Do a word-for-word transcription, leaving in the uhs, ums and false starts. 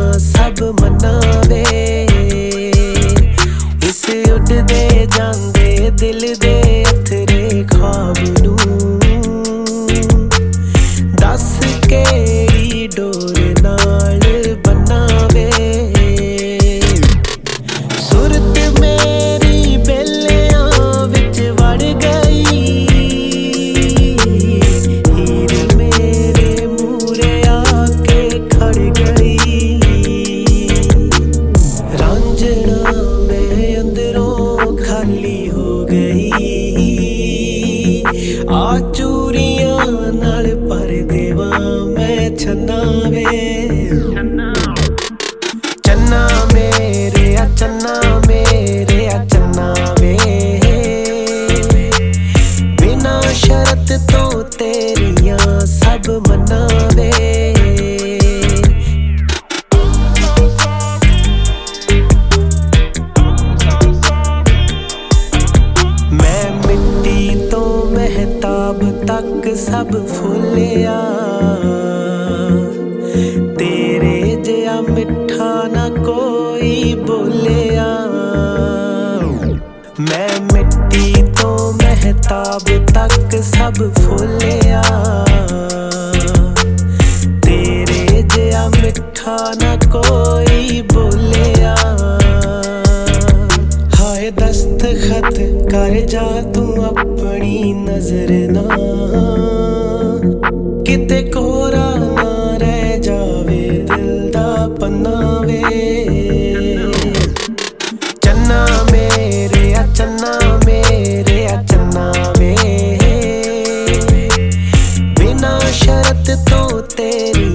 सब मनावे इस उड़दे जांदे दिल दे अथरे ख्वाब नू दस केड़ी डोर नाल बनावे सुरत मेरी बेलियां विच वड़ गई हीर मेरे मूरे आके खड़ गई रांझना मैं अंदरों खाली हो गई आ चूरियां नाल पर देवा मैं छन्ना वे चन्ना मेरे आ चन्ना मेरे आ चन्ना वे बिना शरत तो तेरियां सब मनावे मैं मिट्टी तो महताब तक सब फुलिया तेरे जिया मिठा ना कोई बोलिया मैं मिट्टी तो महताब तक सब फुलिया तेरे जिया मिठा ना कोई बोलिया हाय दस्तखत कर जा तू अपनी नजर ना किते कोरा ना रह जावे दिल दा पन्ना वे चन्ना मेरे आ चन्ना मेरे आ चन्ना वे बिना शरत तो तेरी